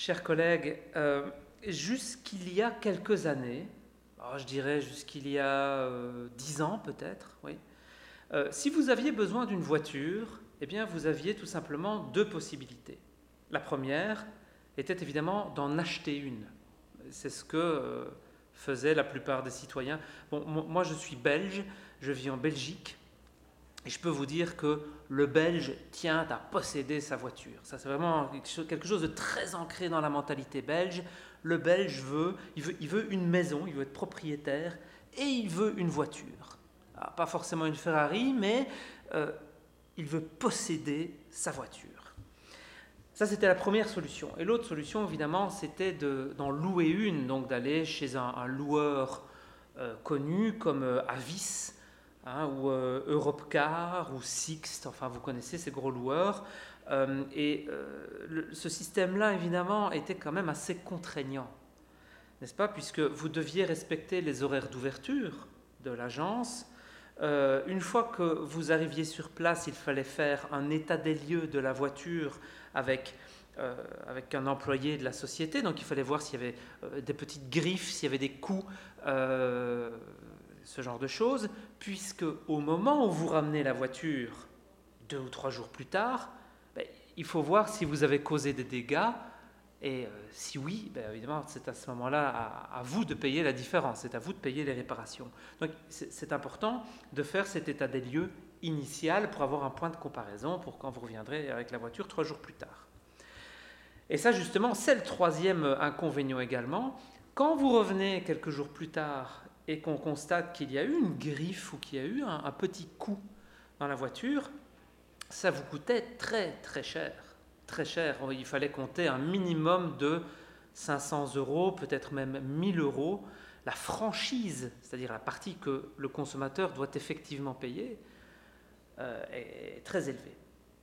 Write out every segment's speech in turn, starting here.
Chers collègues, jusqu'il y a quelques années, alors je dirais jusqu'il y a 10 ans peut-être, oui, si vous aviez besoin d'une voiture, eh bien vous aviez tout simplement deux possibilités. La première était évidemment d'en acheter une. C'est ce que faisaient la plupart des citoyens. Bon, moi je suis belge, je vis en Belgique, et je peux vous dire que le Belge tient à posséder sa voiture. Ça, c'est vraiment quelque chose de très ancré dans la mentalité belge. Le Belge veut une maison, il veut être propriétaire et il veut une voiture. Alors, pas forcément une Ferrari, mais il veut posséder sa voiture. Ça, c'était la première solution. Et l'autre solution, évidemment, c'était d'en louer une, donc d'aller chez un loueur connu comme Avis, ou Europcar ou Sixt, enfin vous connaissez ces gros loueurs. Ce système-là, évidemment, était quand même assez contraignant, n'est-ce pas, puisque vous deviez respecter les horaires d'ouverture de l'agence. Une fois que vous arriviez sur place, il fallait faire un état des lieux de la voiture avec un employé de la société. Donc il fallait voir s'il y avait des petites griffes, s'il y avait des coups, ce genre de choses, puisque au moment où vous ramenez la voiture 2 ou 3 jours plus tard, il faut voir si vous avez causé des dégâts, et si oui, évidemment, c'est à ce moment-là à vous de payer la différence, c'est à vous de payer les réparations. Donc c'est important de faire cet état des lieux initial pour avoir un point de comparaison pour quand vous reviendrez avec la voiture 3 jours plus tard. Et ça, justement, c'est le troisième inconvénient également. Quand vous revenez quelques jours plus tard et qu'on constate qu'il y a eu une griffe ou qu'il y a eu un petit coup dans la voiture, ça vous coûtait très très cher. Très cher. Il fallait compter un minimum de 500 €, peut-être même 1000 €. La franchise, c'est-à-dire la partie que le consommateur doit effectivement payer, est très élevée.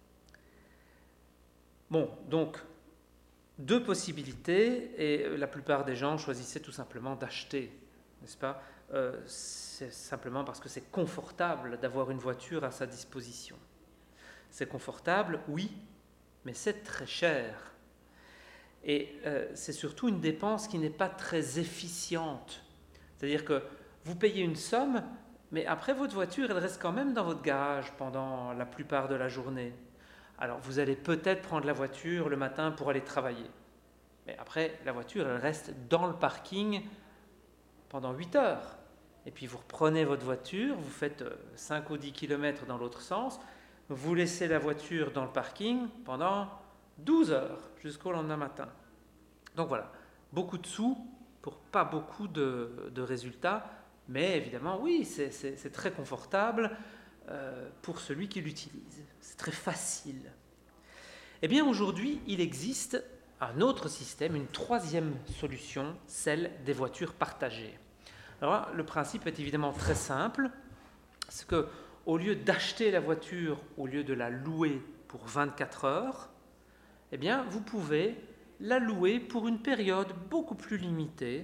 Bon, donc, deux possibilités, et la plupart des gens choisissaient tout simplement d'acheter, n'est-ce pas ? C'est simplement parce que c'est confortable d'avoir une voiture à sa disposition. C'est confortable, oui, mais c'est très cher. Et c'est surtout une dépense qui n'est pas très efficiente. C'est-à-dire que vous payez une somme, mais après votre voiture, elle reste quand même dans votre garage pendant la plupart de la journée. Alors vous allez peut-être prendre la voiture le matin pour aller travailler. Mais après, la voiture, elle reste dans le parking pendant 8 heures. Et puis vous reprenez votre voiture, vous faites 5 ou 10 km dans l'autre sens, vous laissez la voiture dans le parking pendant 12 heures jusqu'au lendemain matin. Donc voilà, beaucoup de sous pour pas beaucoup de résultats, mais évidemment, oui, c'est très confortable pour celui qui l'utilise. C'est très facile. Eh bien, aujourd'hui, il existe un autre système, une troisième solution, celle des voitures partagées. Alors, le principe est évidemment très simple, c'est que au lieu d'acheter la voiture, au lieu de la louer pour 24 heures, eh bien, vous pouvez la louer pour une période beaucoup plus limitée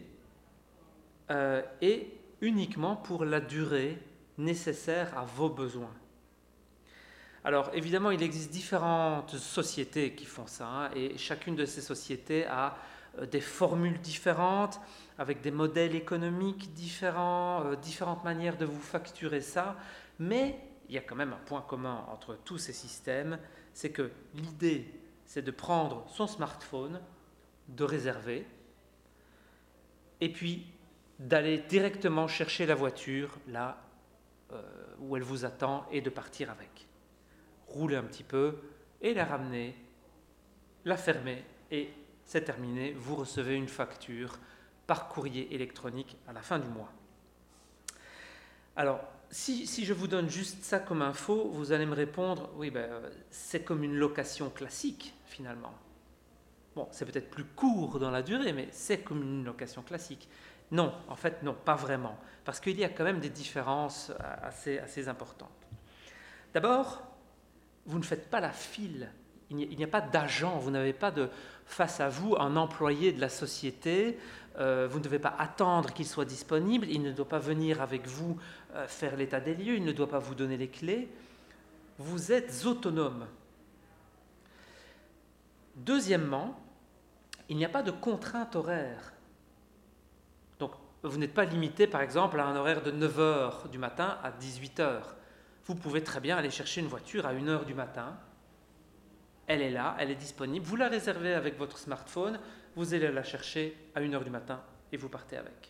et uniquement pour la durée nécessaire à vos besoins. Alors, évidemment, il existe différentes sociétés qui font ça, et chacune de ces sociétés a des formules différentes, avec des modèles économiques différents, différentes manières de vous facturer ça, mais il y a quand même un point commun entre tous ces systèmes, c'est que l'idée, c'est de prendre son smartphone, de réserver, et puis d'aller directement chercher la voiture là où elle vous attend et de partir avec. Rouler un petit peu et la ramener, la fermer et c'est terminé, vous recevez une facture par courrier électronique à la fin du mois. Alors, si je vous donne juste ça comme info, vous allez me répondre, oui, c'est comme une location classique finalement. Bon, c'est peut-être plus court dans la durée, mais c'est comme une location classique. Non, en fait, non, pas vraiment, parce qu'il y a quand même des différences assez importantes. D'abord, vous ne faites pas la file. Il n'y a pas d'agent, vous n'avez pas face à vous un employé de la société, vous ne devez pas attendre qu'il soit disponible, il ne doit pas venir avec vous faire l'état des lieux, il ne doit pas vous donner les clés. Vous êtes autonome. Deuxièmement, il n'y a pas de contrainte horaire. Donc, vous n'êtes pas limité, par exemple, à un horaire de 9 heures du matin à 18 heures. Vous pouvez très bien aller chercher une voiture à 1 heure du matin. Elle est là, elle est disponible. Vous la réservez avec votre smartphone, vous allez la chercher à 1 heure du matin et vous partez avec.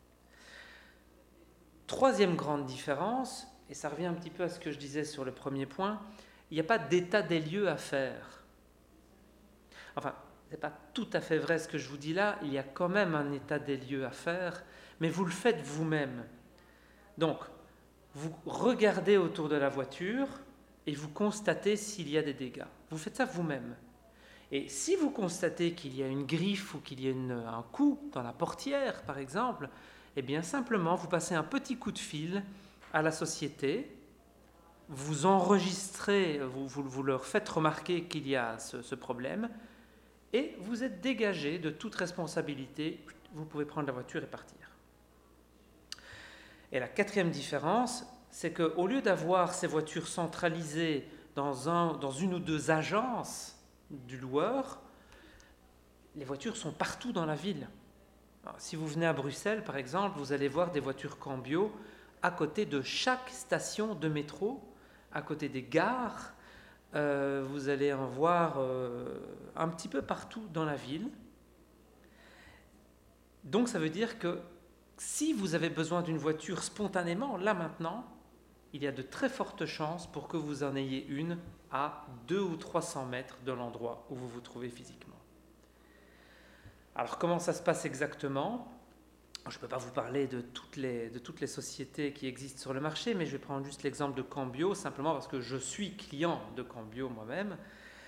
Troisième grande différence, et ça revient un petit peu à ce que je disais sur le premier point, il n'y a pas d'état des lieux à faire. Enfin, ce n'est pas tout à fait vrai ce que je vous dis là, il y a quand même un état des lieux à faire, mais vous le faites vous-même. Donc, vous regardez autour de la voiture et vous constatez s'il y a des dégâts. Vous faites ça vous-même. Et si vous constatez qu'il y a une griffe ou qu'il y a un coup dans la portière, par exemple, eh bien simplement, vous passez un petit coup de fil à la société, vous enregistrez, vous leur faites remarquer qu'il y a ce problème, et vous êtes dégagé de toute responsabilité, vous pouvez prendre la voiture et partir. Et la quatrième différence, c'est qu'au lieu d'avoir ces voitures centralisées dans une ou deux agences du loueur, les voitures sont partout dans la ville. Alors, si vous venez à Bruxelles, par exemple, vous allez voir des voitures Cambio à côté de chaque station de métro, à côté des gares. Vous allez en voir un petit peu partout dans la ville. Donc ça veut dire que si vous avez besoin d'une voiture spontanément, là maintenant, il y a de très fortes chances pour que vous en ayez une à 200 ou 300 mètres de l'endroit où vous vous trouvez physiquement. Alors comment ça se passe exactement ? Je ne peux pas vous parler de toutes les sociétés qui existent sur le marché, mais je vais prendre juste l'exemple de Cambio, simplement parce que je suis client de Cambio moi-même.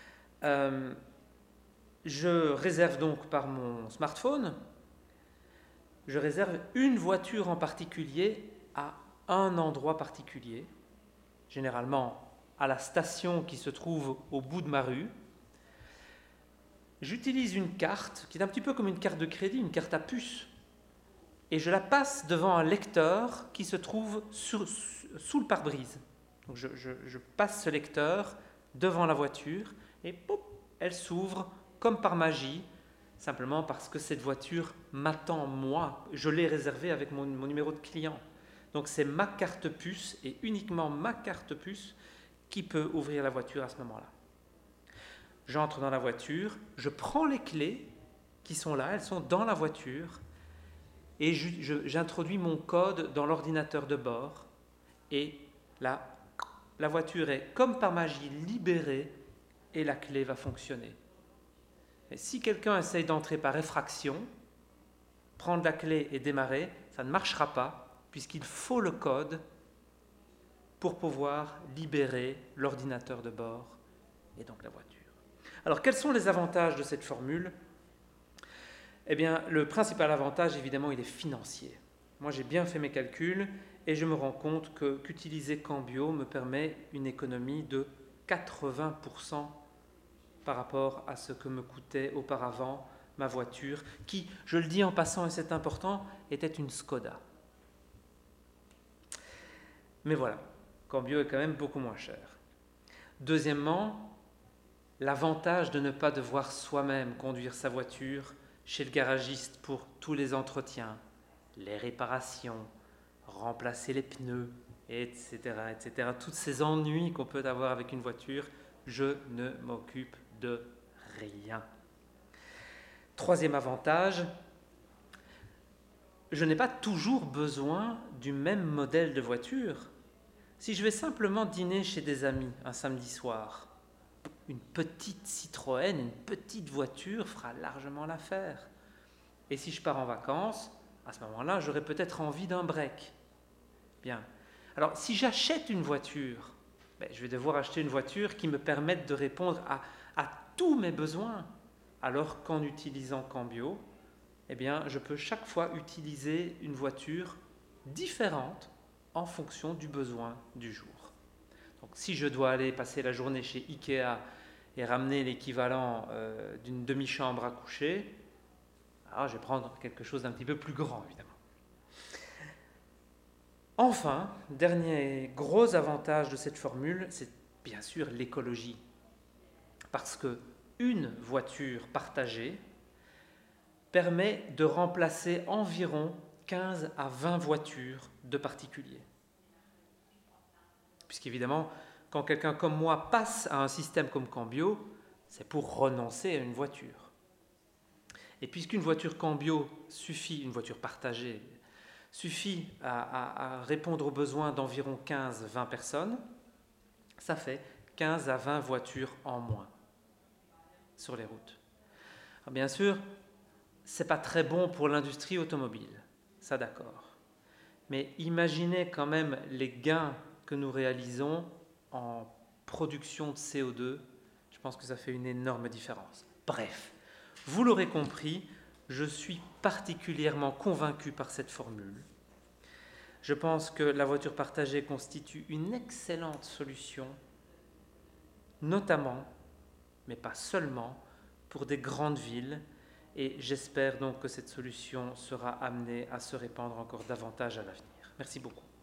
Je réserve donc par mon smartphone, je réserve une voiture en particulier à un endroit particulier, généralement à la station qui se trouve au bout de ma rue. J'utilise une carte qui est un petit peu comme une carte de crédit, une carte à puce, et je la passe devant un lecteur qui se trouve sous le pare-brise. Donc je passe ce lecteur devant la voiture et pop, elle s'ouvre comme par magie, simplement parce que cette voiture m'attend moi. Je l'ai réservée avec mon numéro de client. Donc c'est ma carte puce et uniquement ma carte puce qui peut ouvrir la voiture à ce moment-là. J'entre dans la voiture, je prends les clés qui sont là, elles sont dans la voiture, et j'introduis mon code dans l'ordinateur de bord, et là, la voiture est comme par magie libérée, et la clé va fonctionner. Et si quelqu'un essaye d'entrer par effraction, prendre la clé et démarrer, ça ne marchera pas, puisqu'il faut le code pour pouvoir libérer l'ordinateur de bord, et donc la voiture. Alors, quels sont les avantages de cette formule ? Eh bien, le principal avantage, évidemment, il est financier. Moi, j'ai bien fait mes calculs et je me rends compte qu'utiliser Cambio me permet une économie de 80% par rapport à ce que me coûtait auparavant ma voiture, qui, je le dis en passant et c'est important, était une Skoda. Mais voilà, Cambio est quand même beaucoup moins cher. Deuxièmement, l'avantage de ne pas devoir soi-même conduire sa voiture chez le garagiste pour tous les entretiens, les réparations, remplacer les pneus, etc., etc. Tous ces ennuis qu'on peut avoir avec une voiture, je ne m'occupe de rien. Troisième avantage, je n'ai pas toujours besoin du même modèle de voiture. Si je vais simplement dîner chez des amis un samedi soir, une petite Citroën, une petite voiture fera largement l'affaire. Et si je pars en vacances, à ce moment-là, j'aurai peut-être envie d'un break. Bien. Alors, si j'achète une voiture, je vais devoir acheter une voiture qui me permette de répondre à tous mes besoins. Alors qu'en utilisant Cambio, je peux chaque fois utiliser une voiture différente en fonction du besoin du jour. Donc, si je dois aller passer la journée chez Ikea et ramener l'équivalent d'une demi-chambre à coucher, alors je vais prendre quelque chose d'un petit peu plus grand, évidemment. Enfin, dernier gros avantage de cette formule, c'est bien sûr l'écologie. Parce qu'une voiture partagée permet de remplacer environ 15 à 20 voitures de particuliers. Puisqu'évidemment, quand quelqu'un comme moi passe à un système comme Cambio, c'est pour renoncer à une voiture. Et puisqu'une voiture Cambio suffit, une voiture partagée, suffit à répondre aux besoins d'environ 15-20 personnes, ça fait 15 à 20 voitures en moins sur les routes. Alors bien sûr, ce n'est pas très bon pour l'industrie automobile, ça d'accord. Mais imaginez quand même les gains que nous réalisons en production de CO2, je pense que ça fait une énorme différence. Bref, vous l'aurez compris, je suis particulièrement convaincu par cette formule. Je pense que la voiture partagée constitue une excellente solution, notamment, mais pas seulement, pour des grandes villes, et j'espère donc que cette solution sera amenée à se répandre encore davantage à l'avenir. Merci beaucoup.